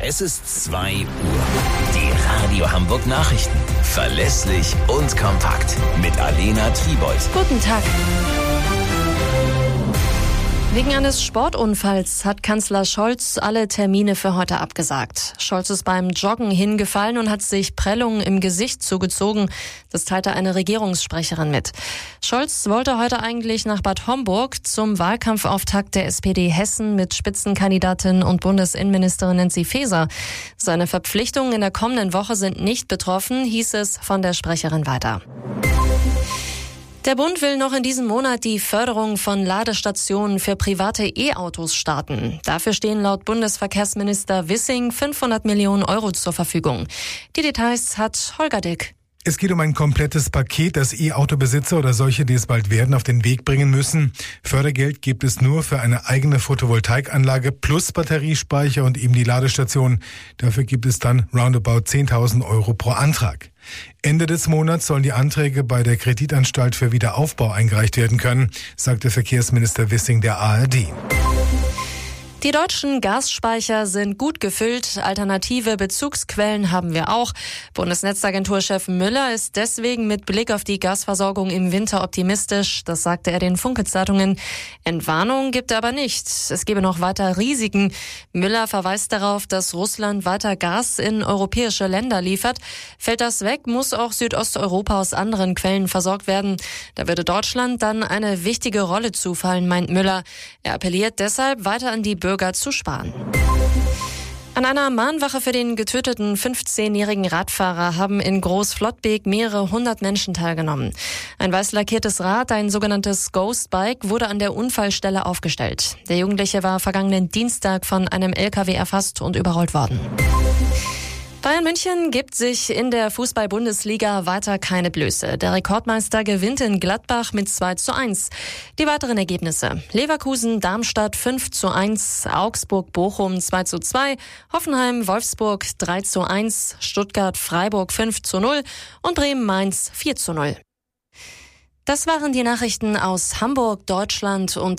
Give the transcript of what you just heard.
Es ist 2 Uhr. Die Radio Hamburg Nachrichten. Verlässlich und kompakt. Mit Alena Tribold. Guten Tag. Wegen eines Sportunfalls hat Kanzler Scholz alle Termine für heute abgesagt. Scholz ist beim Joggen hingefallen und hat sich Prellungen im Gesicht zugezogen. Das teilte eine Regierungssprecherin mit. Scholz wollte heute eigentlich nach Bad Homburg zum Wahlkampfauftakt der SPD Hessen mit Spitzenkandidatin und Bundesinnenministerin Nancy Faeser. Seine Verpflichtungen in der kommenden Woche sind nicht betroffen, hieß es von der Sprecherin weiter. Der Bund will noch in diesem Monat die Förderung von Ladestationen für private E-Autos starten. Dafür stehen laut Bundesverkehrsminister Wissing 500 Millionen Euro zur Verfügung. Die Details hat Holger Dick. Es geht um ein komplettes Paket, das E-Autobesitzer oder solche, die es bald werden, auf den Weg bringen müssen. Fördergeld gibt es nur für eine eigene Photovoltaikanlage plus Batteriespeicher und eben die Ladestation. Dafür gibt es dann roundabout 10.000 Euro pro Antrag. Ende des Monats sollen die Anträge bei der Kreditanstalt für Wiederaufbau eingereicht werden können, sagte Verkehrsminister Wissing der ARD. Die deutschen Gasspeicher sind gut gefüllt. Alternative Bezugsquellen haben wir auch. Bundesnetzagenturchef Müller ist deswegen mit Blick auf die Gasversorgung im Winter optimistisch. Das sagte er den Funke-Zeitungen. Entwarnung gibt er aber nicht. Es gebe noch weiter Risiken. Müller verweist darauf, dass Russland weiter Gas in europäische Länder liefert. Fällt das weg, muss auch Südosteuropa aus anderen Quellen versorgt werden. Da würde Deutschland dann eine wichtige Rolle zufallen, meint Müller. Er appelliert deshalb weiter an die Bürger zu sparen. An einer Mahnwache für den getöteten 15-jährigen Radfahrer haben in Groß-Flottbek mehrere hundert Menschen teilgenommen. Ein weiß lackiertes Rad, ein sogenanntes Ghostbike, wurde an der Unfallstelle aufgestellt. Der Jugendliche war vergangenen Dienstag von einem LKW erfasst und überrollt worden. Bayern München gibt sich in der Fußball-Bundesliga weiter keine Blöße. Der Rekordmeister gewinnt in Gladbach mit 2:1. Die weiteren Ergebnisse: Leverkusen, Darmstadt 5:1, Augsburg, Bochum 2:2, Hoffenheim, Wolfsburg 3:1, Stuttgart, Freiburg 5:0 und Bremen, Mainz 4:0. Das waren die Nachrichten aus Hamburg, Deutschland und